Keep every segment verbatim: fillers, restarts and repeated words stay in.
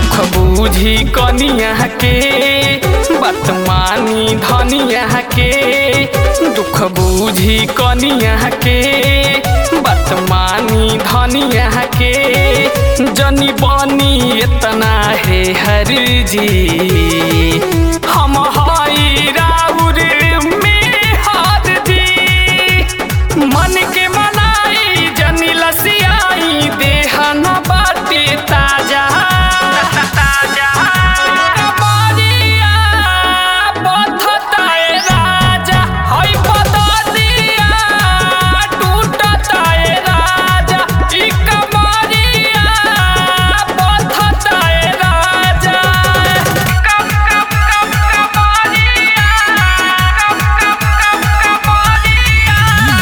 दुख बूझी कनिया के बात मानी धनिया के, दुख बूझी कनिया के बात मानी धनिया के, जनी बनी इतना है हर जी हम हाई राउर में हार जी, मन के मनाई जनी लसियाई देह न बाटे ताजा ताजा कमरिया बथताए राजा, हई बदलिया टूटताए राजा, ई कमरिया बथताए राजा कम कम कम कमरिया कम कम कम कमरिया।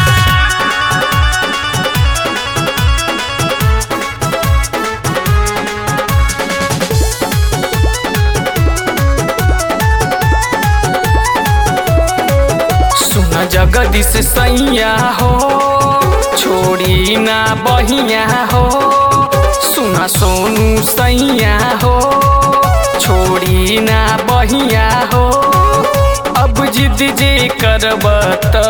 सुन जगदीश सैया हो छोड़ी ना बहिया हो, सुना सोनू सैया हो छोड़ी ना बहिया हो, अब जिद जे करब त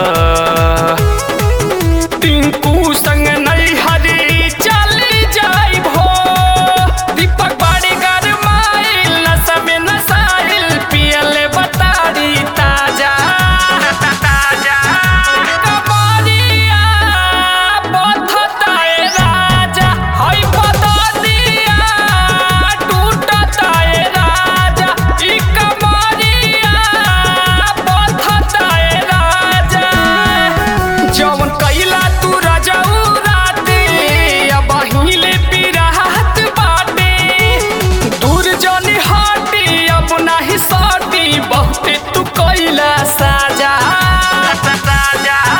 टिंकू संग नैहर चली जाइब हो, दीपक बाड़ी गरमाइल नशा में नसाइल पियल बतारी ताजा ताजा कमरिया बथताए राजा, हई बदलिया टूटताए राजा, ई कमरिया बथताए राजा, जवन कैला तू राजाऊ राते अब हिले पिराहत बाटे, दूर जनी हटी अब नाही सटी बहुते तू कैला साजा साजा।